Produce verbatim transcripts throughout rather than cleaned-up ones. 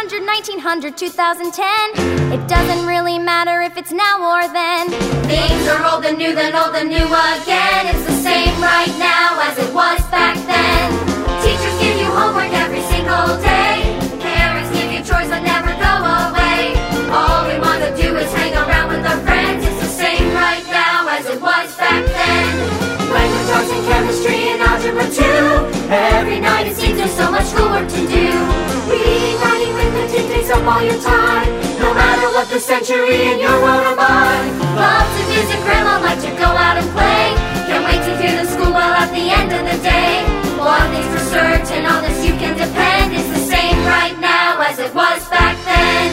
hundred, nineteen hundred, two thousand ten. It doesn't really matter if it's now or then. Things are old and new, then old and new again. It's the same right now as it was back then. Teachers give you homework every single day. Parents give you chores that never go away. All we want to do is hang around with our friends. It's the same right now as it was back then. Language arts and chemistry and algebra too. Every night it seems there's so much schoolwork to do. Reading, writing, arithmetic takes up all your time. No matter what the century in your world or mine. Love to visit grandma, like to go out and play. Can't wait to hear the school bell at the end of the day. One thing's for certain, on this you can depend. It's the same right now as it was back then.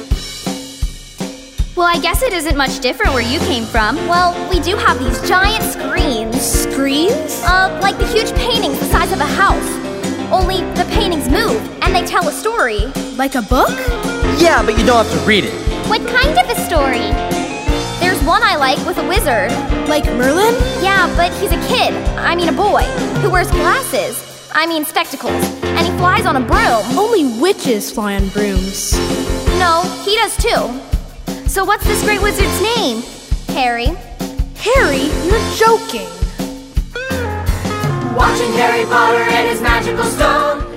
Well, I guess it isn't much different where you came from. Well, we do have these giant screens. Screens? Uh, like the huge paintings the size of a house. Only the paintings move, and they tell a story. Like a book? Yeah, but you don't have to read it. What kind of a story? There's one I like with a wizard. Like Merlin? Yeah, but he's a kid, I mean a boy, who wears glasses, I mean spectacles, and he flies on a broom. Only witches fly on brooms. No, he does too. So what's this great wizard's name? Harry. Harry, you're joking. Watching Harry Potter and his magical stone.